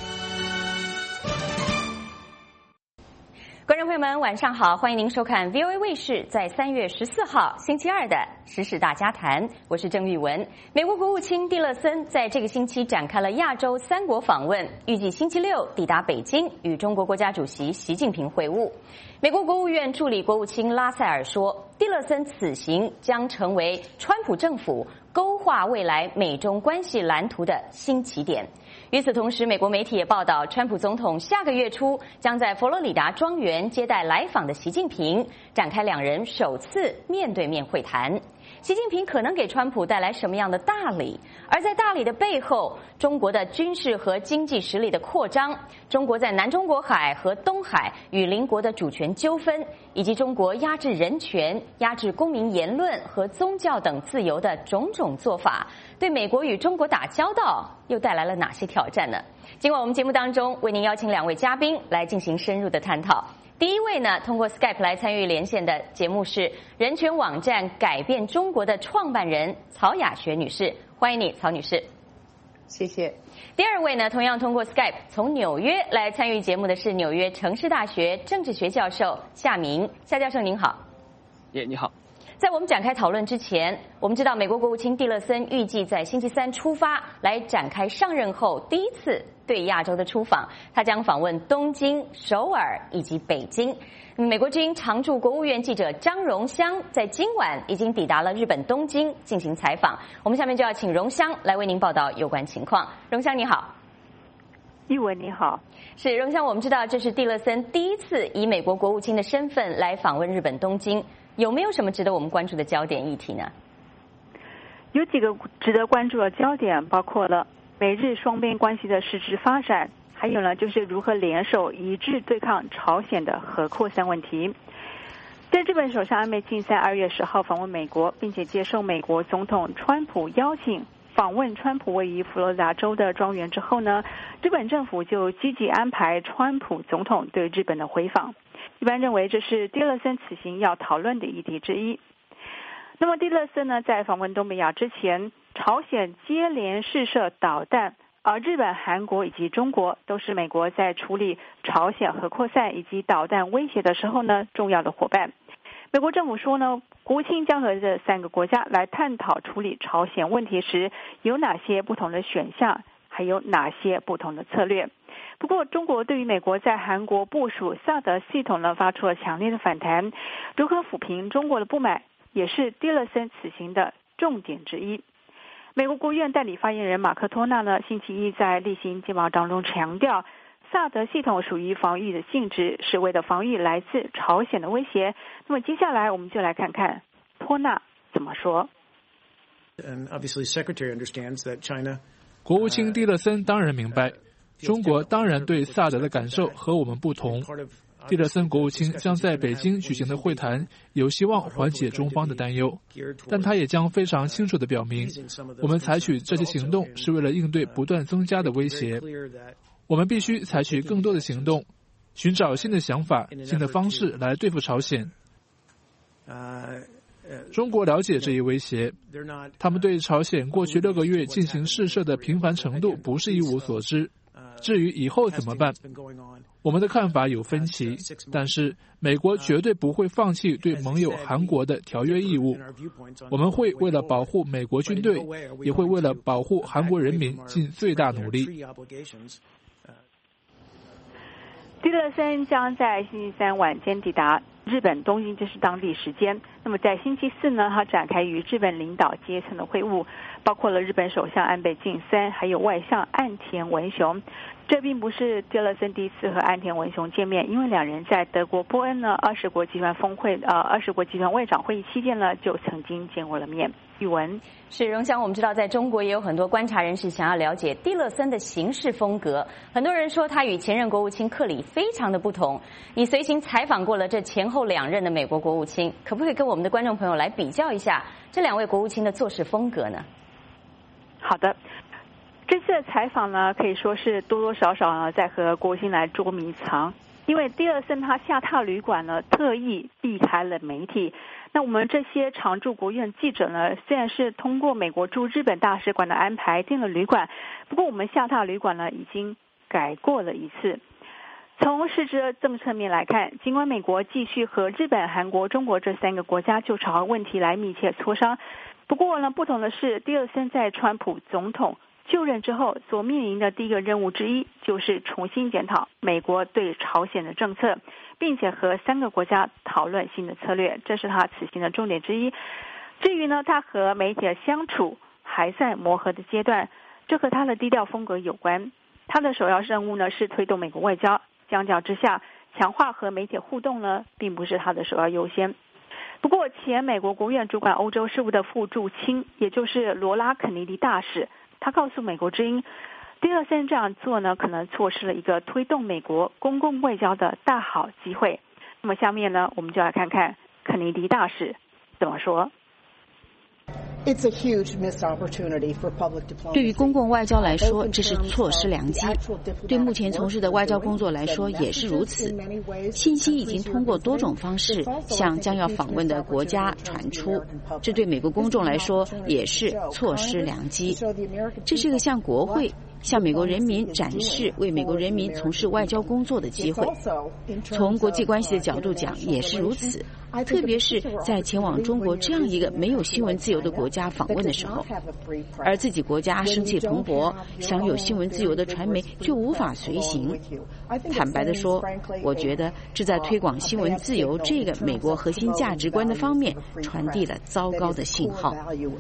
观众朋友们，晚上好，欢迎您收看 VOA 卫视在3月14号星期二的时事大家谈，我是郑玉文。美国国务卿蒂勒森在这个星期展开了亚洲3国访问，预计星期六抵达北京，与中国国家主席习近平会晤。美国国务院助理国务卿拉塞尔说，蒂勒森此行将成为川普政府勾画未来美中关系蓝图的新起点。与此同时，美国媒体也报道，川普总统下个月初将在佛罗里达庄园接待来访的习近平，展开两人首次面对面会谈。习近平可能给川普带来什么样的大礼？而在大礼的背后，中国的军事和经济实力的扩张，中国在南中国海和东海与邻国的主权纠纷，以及中国压制人权、压制公民言论和宗教等自由的种种做法，对美国与中国打交道又带来了哪些挑战呢？今晚我们节目当中为您邀请2位嘉宾来进行深入的探讨。第一位呢，通过 Skype 来参与连线的节目是人权网站改变中国的创办人曹雅学女士，欢迎你，曹女士。 谢谢。 第二位呢，同样通过 Skype 从纽约来参与节目的是纽约城市大学政治学教授夏明，夏教授您好。 你好。 在我们展开讨论之前，我们知道美国国务卿蒂勒森预计在星期3出发，来展开上任后第一次对亚洲的出访。他将访问东京、首尔以及北京。美国之音常驻国务院记者张荣香在今晚已经抵达了日本东京进行采访。我们下面就要请荣香来为您报道有关情况。荣香你好。 玉文你好。 是荣香，我们知道这是蒂勒森第一次以美国国务卿的身份来访问日本东京。有没有什么值得我们关注的焦点议题呢？ 有几个值得关注的焦点，包括了美日双边关系的实质发展，还有呢就是如何联手一致对抗朝鲜的核扩散问题。在日本首相安倍晋三2月10号访问美国，并且接受美国总统川普邀请访问川普位于佛罗里达州的庄园之后呢，日本政府就积极安排川普总统对日本的回访。一般认为这是蒂勒森此行要讨论的议题之一。那么蒂勒森呢，在访问东北亚之前，朝鲜接连试射导弹，而日本、韩国以及中国都是美国在处理朝鲜核扩散以及导弹威胁的时候呢重要的伙伴。美国政府说呢，国务卿将和这3个国家来探讨处理朝鲜问题时有哪些不同的选项，还有哪些不同的策略。不过，中国对于美国在韩国部署萨德系统呢，发出了强烈的反弹。如何抚平中国的不满，也是蒂勒森此行的重点之一。美国国务院代理发言人马克托纳呢，星期一在例行简报当中强调，萨德系统属于防御的性质，是为了防御来自朝鲜的威胁。那么接下来我们就来看看托纳怎么说。 国务卿蒂勒森当然明白，中国当然对萨德的感受和我们不同。蒂勒森国务卿将在北京举行的会谈有希望缓解中方的担忧，但他也将非常清楚地表明，我们采取这些行动是为了应对不断增加的威胁。我们必须采取更多的行动，寻找新的想法、新的方式来对付朝鲜。中国了解这一威胁，他们对朝鲜过去6个月进行试射的频繁程度不是一无所知。至于以后怎么办，我们的看法有分歧，但是美国绝对不会放弃对盟友韩国的条约义务。我们会为了保护美国军队，也会为了保护韩国人民尽最大努力。 蒂勒森将在星期3晚间抵达日本东京，这是当地时间。那么在星期4呢，他展开与日本领导阶层的会晤，包括了日本首相安倍晋三，还有外相岸田文雄。这并不是蒂勒森第一次和岸田文雄见面，因为两人在德国波恩呢20国集团外长会议期间呢就曾经见过了面。语文是荣香，我们知道在中国也有很多观察人士想要了解蒂勒森的行事风格。很多人说他与前任国务卿克里非常的不同。你随行采访过了这前后2任的美国国务卿，可不可以跟我们的观众朋友来比较一下这2位国务卿的做事风格呢？ 好的。 这次的采访呢，可以说是多多少少呢在和国务卿来捉迷藏，因为蒂勒森他下榻旅馆呢特意避开了媒体。那我们这些常驻国务院记者呢，虽然是通过美国驻日本大使馆的安排订了旅馆，不过我们下榻旅馆呢已经改过了一次。从实质这么侧面来看，尽管美国继续和日本、韩国、中国这3个国家就朝韩问题来密切磋商，不过呢，不同的是，蒂勒森在川普总统就任之后所面临的第一个任务之一，就是重新检讨美国对朝鲜的政策，并且和3个国家讨论新的策略，这是他此行的重点之一。至于呢，他和媒体的相处还在磨合的阶段，这和他的低调风格有关。他的首要任务呢是推动美国外交，相较之下，强化和媒体互动呢，并不是他的首要优先。不过，前美国国务院主管欧洲事务的副驻青，也就是罗拉·肯尼迪大使，他告诉美国之音，蒂勒森这样做呢，可能错失了一个推动美国公共外交的大好机会。那么下面呢，我们就来看看肯尼迪大使怎么说。 对于公共外交来说，这是错失良机；对目前从事的外交工作来说，也是如此。信息已经通过多种方式向将要访问的国家传出，这对美国公众来说也是错失良机。这是个向国会、向美国人民展示为美国人民从事外交工作的机会。从国际关系的角度讲，也是如此。特别是在前往中国这样一个没有新闻自由的国家访问的时候，而自己国家生气蓬勃，享有新闻自由的传媒却无法随行。坦白地说，我觉得这在推广新闻自由这个美国核心价值观的方面传递了糟糕的信号。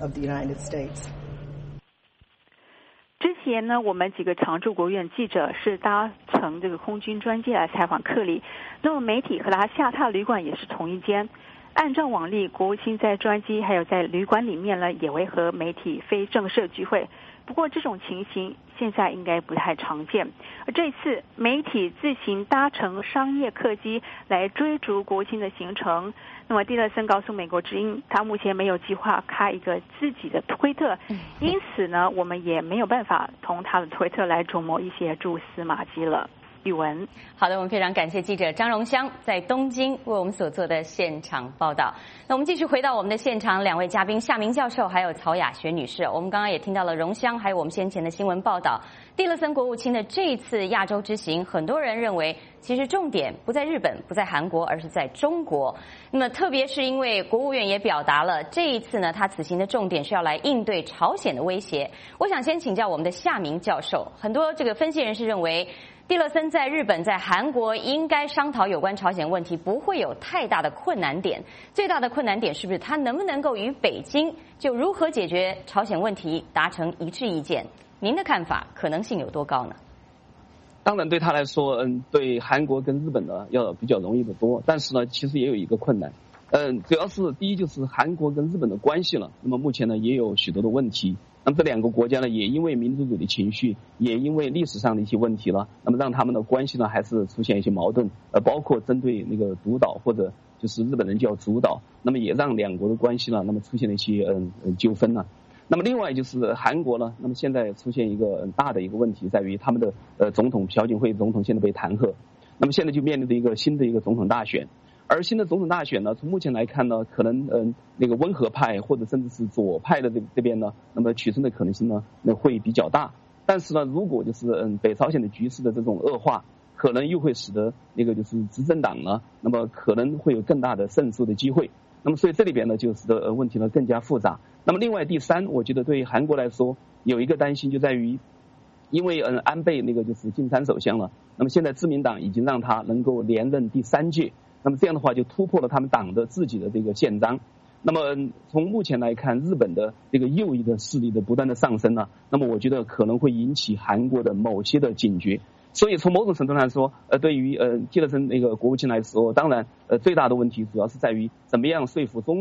之前呢，我们几个常驻国务院记者是搭乘这个空军专机来采访克里，那么媒体和他下榻旅馆也是同一间。按照往例，国务卿在专机还有在旅馆里面呢，也会和媒体非正式聚会。不过这种情形现在应该不太常见。而这次媒体自行搭乘商业客机来追逐国务卿的行程。那么蒂勒森告诉美国之音，他目前没有计划开一个自己的推特，因此呢，我们也没有办法从他的推特来琢磨一些蛛丝马迹了。语文， 好的，我们非常感谢记者张荣香在东京为我们所做的现场报道。那我们继续回到我们的现场，两位嘉宾夏明教授还有曹雅学女士。我们刚刚也听到了荣香还有我们先前的新闻报道，蒂勒森国务卿的这一次亚洲之行，很多人认为其实重点不在日本，不在韩国，而是在中国。那么特别是因为国务院也表达了这一次呢，他此行的重点是要来应对朝鲜的威胁。我想先请教我们的夏明教授，很多这个分析人士认为蒂勒森在日本、在韩国应该商讨有关朝鲜问题，不会有太大的困难点。最大的困难点是不是他能不能够与北京就如何解决朝鲜问题达成一致意见？您的看法可能性有多高呢？ 当然对他来说，对韩国跟日本呢要比较容易的多，但是呢，其实也有一个困难。主要是第一就是韩国跟日本的关系了，那么目前呢也有许多的问题。那么这两个国家呢，也因为民族主义的情绪，也因为历史上的一些问题了，那么让他们的关系呢还是出现一些矛盾，包括针对那个独岛或者就是日本人叫主岛，那么也让两国的关系呢，那么出现了一些纠纷呢。那么另外就是韩国呢，那么现在出现一个大的一个问题，在于他们的总统朴槿惠总统现在被弹劾，那么现在就面临着一个新的一个总统大选。而新的总统大选呢，从目前来看呢，可能那个温和派或者甚至是左派的这边呢，那么取胜的可能性呢，那会比较大。但是呢，如果就是北朝鲜的局势的这种恶化，可能又会使得那个就是执政党呢，那么可能会有更大的胜诉的机会。那么所以这里边呢，就使得问题呢更加复杂。那么另外第三，我觉得对韩国来说有一个担心就在于，因为安倍那个就是金三首相了，那么现在自民党已经让他能够连任第3届。那么这样的话就突破了他们党的自己的这个宪章。那么从目前来看，日本的这个右翼的势力的不断的上升呢，那么我觉得可能会引起韩国的某些的警觉。所以从某种程度上来说，对于蒂勒森那个国务卿来说，当然最大的问题主要是在于怎么样说服中国，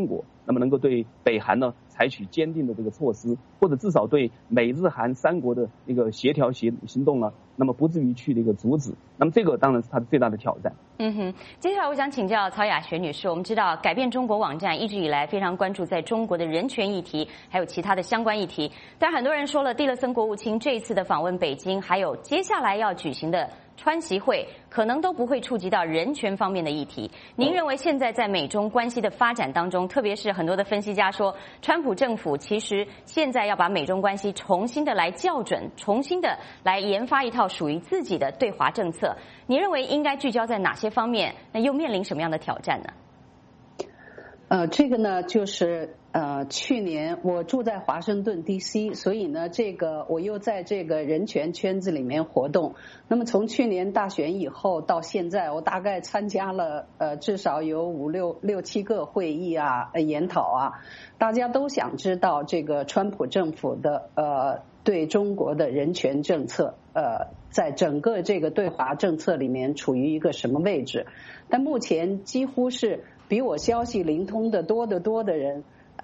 那么能够对北韩呢采取坚定的这个措施，或者至少对美日韩三国的一个协调行动呢，那么不至于去这个阻止。那么这个当然是它的最大的挑战。 接下来我想请教曹雅雪女士，我们知道改变中国网站一直以来非常关注在中国的人权议题，还有其他的相关议题。但很多人说了，蒂勒森国务卿这一次的访问北京，还有接下来要举行的川习会，可能都不会触及到人权方面的议题。您认为现在在美中关系的发展当中，特别是很多的分析家说，川普政府其实现在要把美中关系重新的来校准，重新的来研发一套属于自己的对华政策，你认为应该聚焦在哪些方面？那又面临什么样的挑战呢？ 这个呢，就是去年我住在华盛顿 DC， 所以呢，这个我又在这个人权圈子里面活动。那么从去年大选以后到现在，我大概参加了至少有六七个会议啊、研讨啊，大家都想知道这个川普政府的对中国的人权政策在整个这个对华政策里面处于一个什么位置。但目前几乎是比我消息灵通的多得多的人，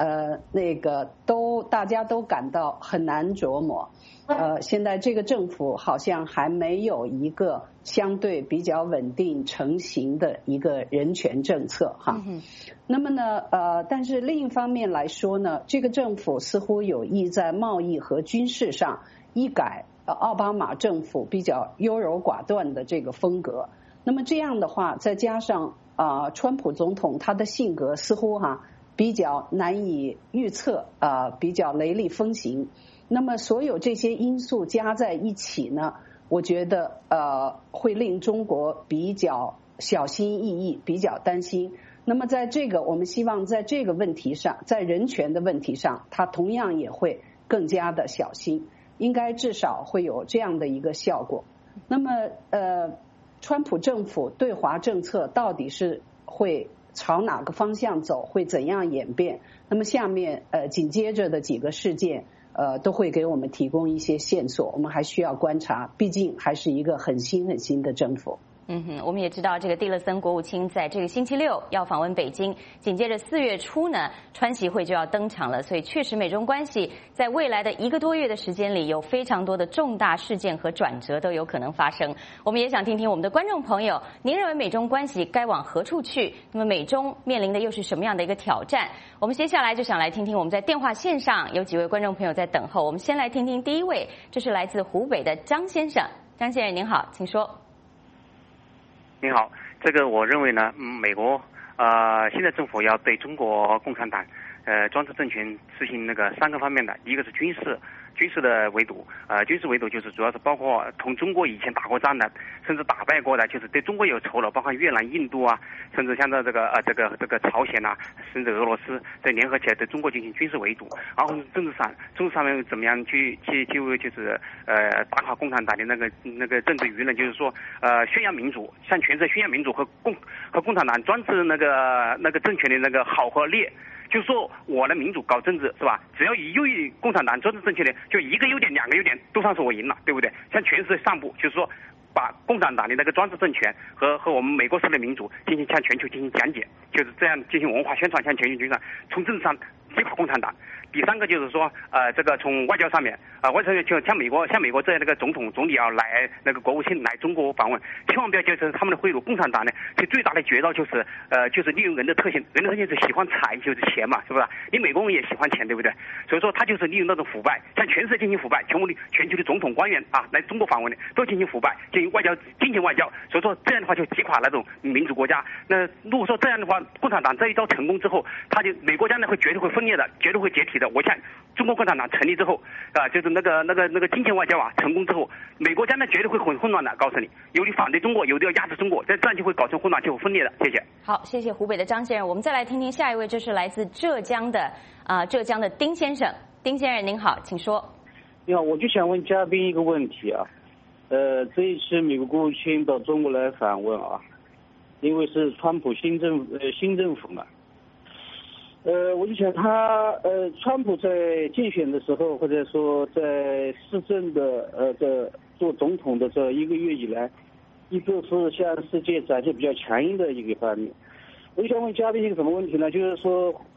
大家都感到很难琢磨。现在这个政府好像还没有一个相对比较稳定成型的一个人权政策哈。那么呢，但是另一方面来说呢，这个政府似乎有意在贸易和军事上一改奥巴马政府比较优柔寡断的这个风格。那么这样的话，再加上川普总统他的性格似乎比较难以预测，比较雷厉风行。那么所有这些因素加在一起呢，我觉得会令中国比较小心翼翼，比较担心。那么在这个我们希望在这个问题上，在人权的问题上，他同样也会更加的小心，应该至少会有这样的一个效果。那么川普政府对华政策到底是会朝哪个方向走，会怎样演变？那么下面紧接着的几个事件都会给我们提供一些线索，我们还需要观察，毕竟还是一个很新的政府。 我们也知道这个蒂勒森国务卿在这个星期六要访问北京，紧接着4月初呢，川习会就要登场了，所以确实美中关系在未来的1个多月的时间里，有非常多的重大事件和转折都有可能发生。我们也想听听我们的观众朋友，您认为美中关系该往何处去？那么美中面临的又是什么样的一个挑战？我们接下来就想来听听我们在电话线上有几位观众朋友在等候，我们先来听听第一位，这是来自湖北的张先生。张先生您好，请说。 您好，这个我认为呢，美国现在政府要对中国共产党专制政权实行那个3个方面的，一个是军事的围堵，军事围堵就是主要是包括同中国以前打过仗的，甚至打败过的，就是对中国有仇了，包括越南、印度啊，甚至像这个朝鲜啊，甚至俄罗斯，再联合起来对中国进行军事围堵。然后政治上面怎么样去就是打垮共产党的那个政治舆论，就是说宣扬民主，向全世界宣扬民主和共产党专制那个政权的那个好和劣。就是说我的民主搞政治是吧？只要优于共产党专制政权的，就一个优点、2个优点都算是我赢了，对不对？向全世界散布，就是说把共产党的那个专制政权和我们美国式的民主向全球进行讲解，就是这样进行文化宣传，向全球宣传，从政治上击垮共产党。第3个就是说，这个从外交上面，外交就像美国这样那个总统、总理要来那个国务卿来中国访问，千万不要接受他们的贿赂。共产党呢，其最大的绝招就是利用人的特性，人的特性是喜欢财，就是钱嘛，是不是？你美国人也喜欢钱，对不对？所以说他就是利用那种腐败，向全世界进行腐败，全球的总统官员来中国访问的都进行腐败，进行金钱外交。所以说这样的话就击垮那种民主国家。那如果说这样的话，共产党这一招成功之后，美国将来绝对会分裂的，绝对会解体的。我想中国共产党成立之后就是那个金钱外交成功之后，美国将来绝对会很混乱的，告诉你，有的反对中国，有的要压制中国，这样就会搞成混乱，就会分裂的。谢谢。 好，谢谢湖北的张先生。我们再来听听下一位，这是来自浙江的丁先生。丁先生您好，请说。 你好，我就想问嘉宾一个问题这一次美国国务卿到中国来访问因为是川普新政府嘛。我就想川普在竞选的时候，或者说在施政的做总统的这1个月以来，一个是向世界展现比较强硬的一个方面。我就想问嘉宾一个什么问题呢？就是说，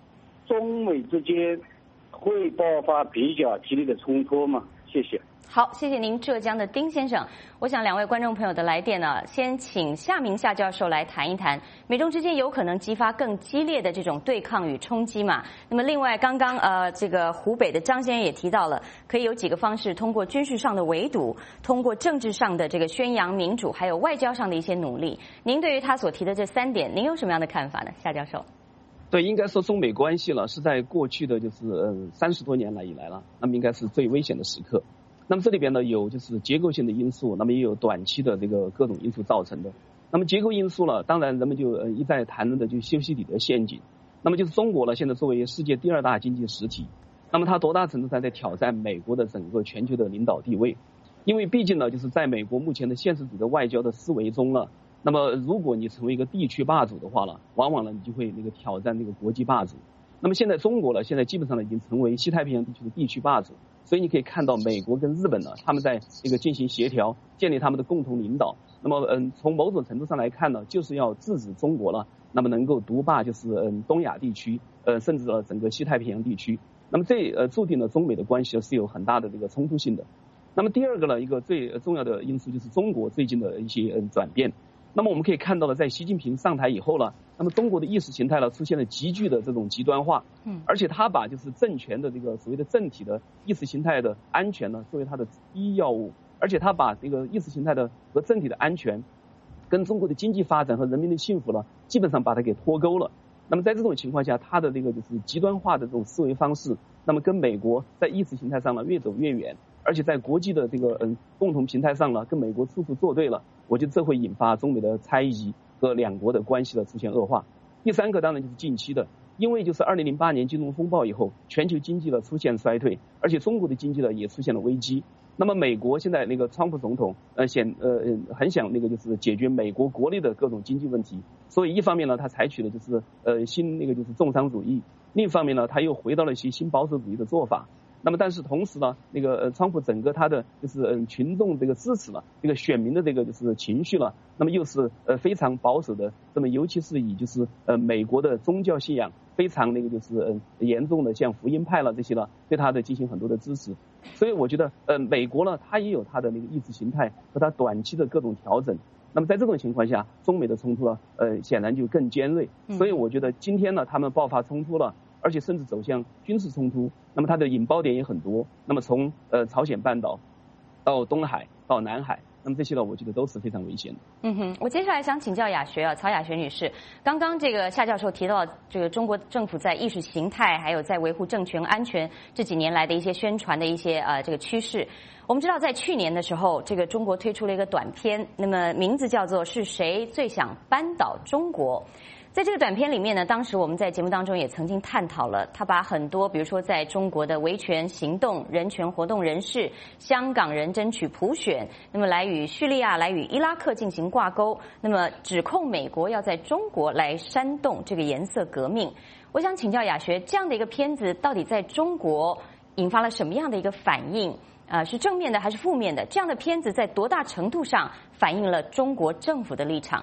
中美之间会爆发比较激烈的冲突吗？谢谢。 好，谢谢您，浙江的丁先生。我想两位观众朋友的来电呢，先请夏明夏教授来谈一谈美中之间有可能激发更激烈的这种对抗与冲击嘛？那么另外，刚刚这个湖北的张先生也提到了，可以有几个方式，通过军事上的围堵，通过政治上的这个宣扬民主，还有外交上的一些努力。您对于他所提的这3点，您有什么样的看法呢？夏教授。 对，应该说中美关系了是在过去的就是30多年以来了，那么应该是最危险的时刻。那么这里边呢有就是结构性的因素，那么也有短期的这个各种因素造成的。那么结构因素呢，当然人们就一再谈论的就修昔底德陷阱。那么就是中国呢现在作为世界第2大经济实体，那么它多大程度上在挑战美国的整个全球的领导地位？因为毕竟呢就是在美国目前的现实主义的外交的思维中呢，那么如果你成为一个地区霸主的话呢，往往呢你就会那个挑战那个国际霸主。那么现在中国呢，现在基本上呢已经成为西太平洋地区的地区霸主，所以你可以看到美国跟日本呢，他们在这个进行协调，建立他们的共同领导。那么从某种程度上来看呢，就是要制止中国了，那么能够独霸就是东亚地区，甚至呢整个西太平洋地区。那么这注定了中美的关系是有很大的这个冲突性的。那么第二个呢，一个最重要的因素就是中国最近的一些转变。那么我们可以看到了，在习近平上台以后呢，那么中国的意识形态呢出现了急剧的这种极端化，而且他把就是政权的这个所谓的政体的意识形态的安全呢作为他的第一要务，而且他把这个意识形态的和政体的安全跟中国的经济发展和人民的幸福呢基本上把它给脱钩了。那么在这种情况下，他的这个就是极端化的这种思维方式，那么跟美国在意识形态上呢越走越远，而且在国际的这个共同平台上呢跟美国处处作对了，我觉得这会引发中美的猜疑和两国的关系的出现恶化。第三个当然就是近期的，因为就是2008年金融风暴以后，全球经济呢出现衰退，而且中国的经济呢也出现了危机。那么美国现在那个川普总统很想那个就是解决美国国内的各种经济问题，所以一方面呢他采取的就是新那个就是重商主义，另一方面呢他又回到了一些新保守主义的做法。那么但是同时呢，那个川普整个他的就是群众这个支持了这个选民的这个就是情绪了，那么又是非常保守的，那么尤其是以就是美国的宗教信仰非常那个就是严重的像福音派了这些了，对他的进行很多的支持。所以我觉得美国呢他也有他的那个意识形态和他短期的各种调整。那么在这种情况下，中美的冲突呢显然就更尖锐。所以我觉得今天呢他们爆发冲突了，而且甚至走向军事冲突，那么它的引爆点也很多。那么从朝鲜半岛到东海到南海，那么这些呢，我觉得都是非常危险的。 我接下来想请教雅学曹雅学女士，刚刚这个夏教授提到这个中国政府在意识形态还有在维护政权安全这几年来的一些宣传的一些这个趋势。我们知道在去年的时候，这个中国推出了一个短片，那么名字叫做是谁最想扳倒中国。在这个短片里面呢，当时我们在节目当中也曾经探讨了，他把很多比如说在中国的维权行动、人权活动人士、香港人争取普选，那么来与叙利亚、来与伊拉克进行挂钩，那么指控美国要在中国来煽动这个颜色革命。我想请教雅学，这样的一个片子到底在中国引发了什么样的一个反应？是正面的还是负面的？这样的片子在多大程度上反映了中国政府的立场？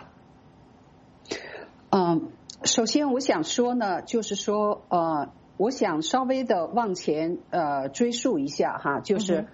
首先我想说呢，就是说我想稍微的往前追溯一下哈，就是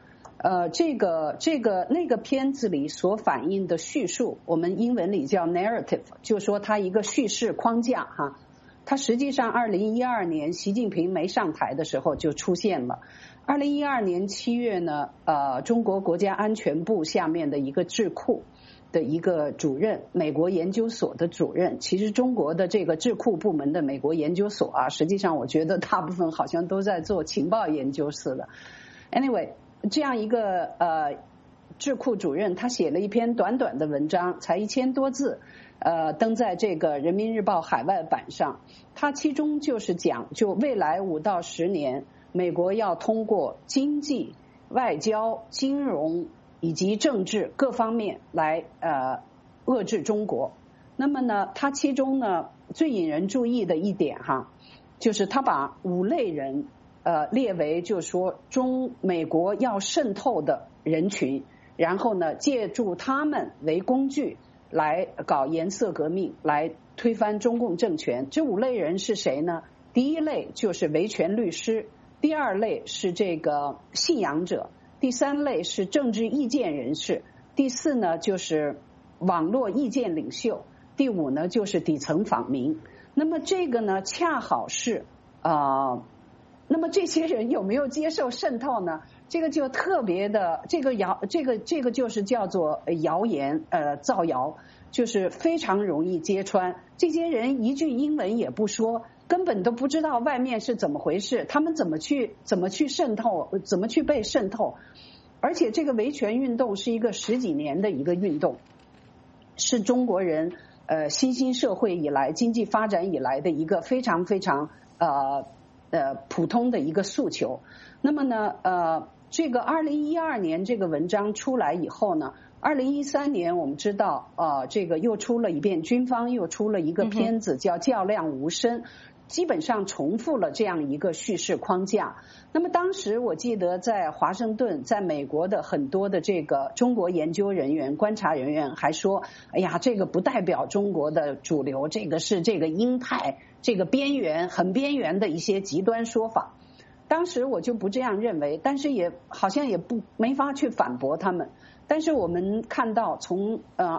那个片子里所反映的叙述，我们英文里叫 narrative， 就是说它一个叙事框架哈。它实际上2012年习近平没上台的时候就出现了。2012年7月呢，中国国家安全部下面的一个智库的一个主任，美国研究所的主任，其实中国的这个智库部门的美国研究所啊，实际上我觉得大部分好像都在做情报研究似的。Anyway， 这样一个智库主任，他写了一篇短短的文章，才1000多字，登在这个人民日报海外版上。他其中就是讲，就未来5到10年，美国要通过经济、外交、金融以及政治各方面来遏制中国。那么呢，他其中呢最引人注意的一点哈，就是他把5类人列为就是说美国要渗透的人群，然后呢借助他们为工具来搞颜色革命，来推翻中共政权。这5类人是谁呢？ 第一类就是维权律师，第二类是这个信仰者，第三类是政治意见人士，第四呢就是网络意见领袖，第五呢就是底层访民。那么这个呢恰好是那么这些人有没有接受渗透呢？这个就特别的，这个就是叫做谣言造谣，就是非常容易揭穿。这些人一句英文也不说，根本都不知道外面是怎么回事，他们怎么去渗透，怎么去被渗透。而且这个维权运动是一个10几年的一个运动，是中国人新兴社会以来经济发展以来的一个非常非常普通的一个诉求。那么呢这个2012年这个文章出来以后呢，2013年我们知道这个又出了一遍，军方又出了一个片子叫《较量无声》，基本上重复了这样一个叙事框架。那么当时我记得在华盛顿，在美国的很多的这个中国研究人员、观察人员还说，哎呀，这个不代表中国的主流，这个是这个鹰派，这个边缘很边缘的一些极端说法。当时我就不这样认为，但是也好像也没法去反驳他们。但是我们看到从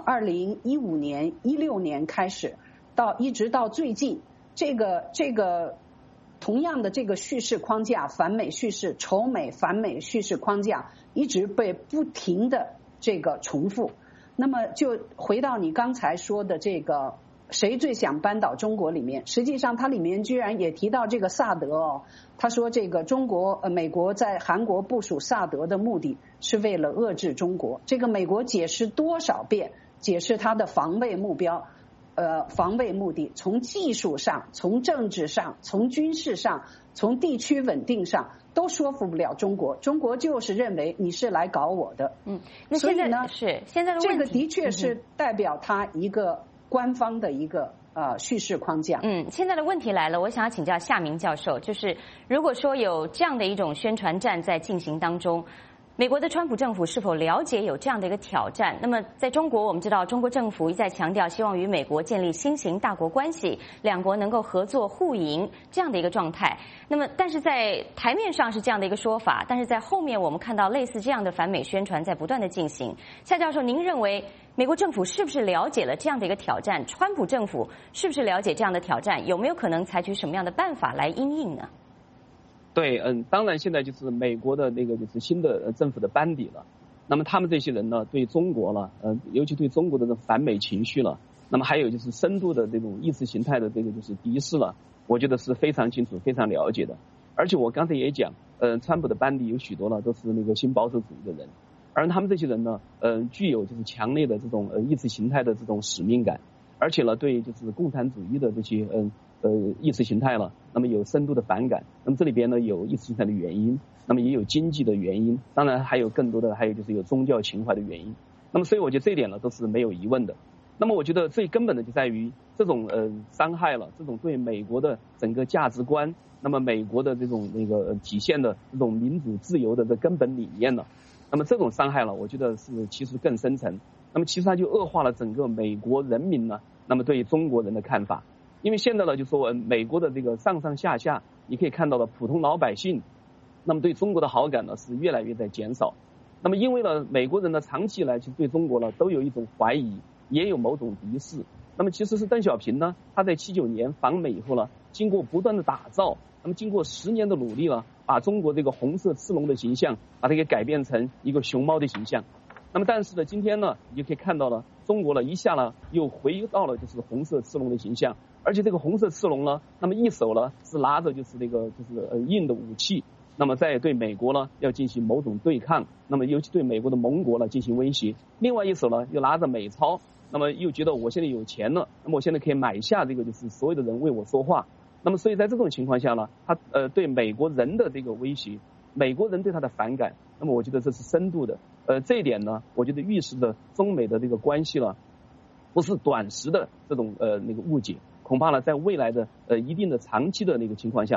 2015年、16年开始，一直到最近，这个同样的这个叙事框架，反美叙事、仇美反美叙事框架一直被不停的这个重复。那么就回到你刚才说的这个谁最想扳倒中国里面，实际上它里面居然也提到这个萨德他说这个美国在韩国部署萨德的目的是为了遏制中国。这个美国解释多少遍，解释它的防卫目标防卫目的，从技术上、从政治上、从军事上、从地区稳定上都说服不了中国。中国就是认为你是来搞我的。 那现在所以呢， 现在的问题， 这个的确是代表他一个官方的一个叙事框架。 现在的问题来了，我想要请教夏明教授，就是如果说有这样的一种宣传战在进行当中，美国的川普政府是否了解有这样的一个挑战？那么在中国，我们知道中国政府一再强调希望与美国建立新型大国关系，两国能够合作互赢这样的一个状态。那么但是在台面上是这样的一个说法，但是在后面我们看到类似这样的反美宣传在不断的进行。夏教授，您认为美国政府是不是了解了这样的一个挑战？川普政府是不是了解这样的挑战？有没有可能采取什么样的办法来因应呢？ 对，当然现在就是美国的那个就是新的政府的班底了。那么他们这些人呢，对中国了，尤其对中国的这反美情绪了，那么还有就是深度的这种意识形态的这个就是敌视了，我觉得是非常清楚、非常了解的。而且我刚才也讲，川普的班底有许多呢都是那个新保守主义的人，而他们这些人呢，具有就是强烈的这种意识形态的这种使命感，而且呢对就是共产主义的这些意识形态了，那么有深度的反感。那么这里边呢有意识形态的原因，那么也有经济的原因，当然还有更多的，还有就是有宗教情怀的原因。那么所以我觉得这一点呢都是没有疑问的。那么我觉得最根本的就在于这种伤害了，这种对美国的整个价值观，那么美国的这种那个体现的这种民主自由的这根本理念了。那么这种伤害了，我觉得是其实更深层。那么其实它就恶化了整个美国人民呢，那么对中国人的看法。因为现在呢，就说美国的这个上上下下，你可以看到的普通老百姓，那么对中国的好感呢是越来越在减少。那么因为呢，美国人呢长期以来其实对中国呢都有一种怀疑，也有某种敌视。那么其实是邓小平呢，他在79年访美以后呢，经过不断的打造，那么经过10年的努力了，把中国这个红色赤龙的形象，把它给改变成一个熊猫的形象。那么但是呢，今天呢，你就可以看到了，中国呢一下呢又回到了就是红色赤龙的形象。而且这个红色赤龙呢，那么一手呢是拿着就是那个就是硬的武器，那么在对美国呢要进行某种对抗，那么尤其对美国的盟国呢进行威胁。另外一手呢又拿着美钞，那么又觉得我现在有钱了，那么我现在可以买下这个就是所有的人为我说话。那么所以在这种情况下呢，他对美国人的这个威胁，美国人对他的反感，那么我觉得这是深度的。这一点呢，我觉得预示着中美的这个关系了，不是短时的这种那个误解。恐怕呢，在未来的一定的长期的那个情况下了，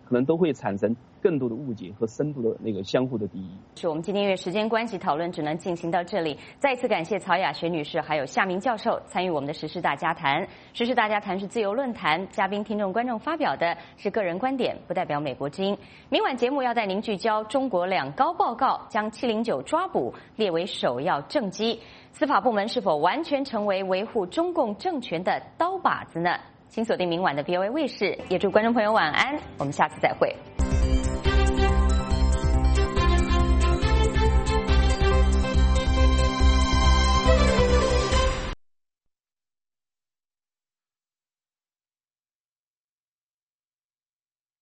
可能都会产生更多的误解和深度的那个相互的敌意。 是我们今天因为时间关系，讨论只能进行到这里。再一次感谢曹雅学女士还有夏明教授参与我们的时事大家谈。时事大家谈是自由论坛，嘉宾、听众、观众发表的是个人观点，不代表美国之音。明晚节目要带您聚焦中国两高报告，将709抓捕列为首要政绩。司法部门是否完全成为维护中共政权的刀把子呢？请锁定明晚的 VOA 卫视，也祝观众朋友晚安，我们下次再会。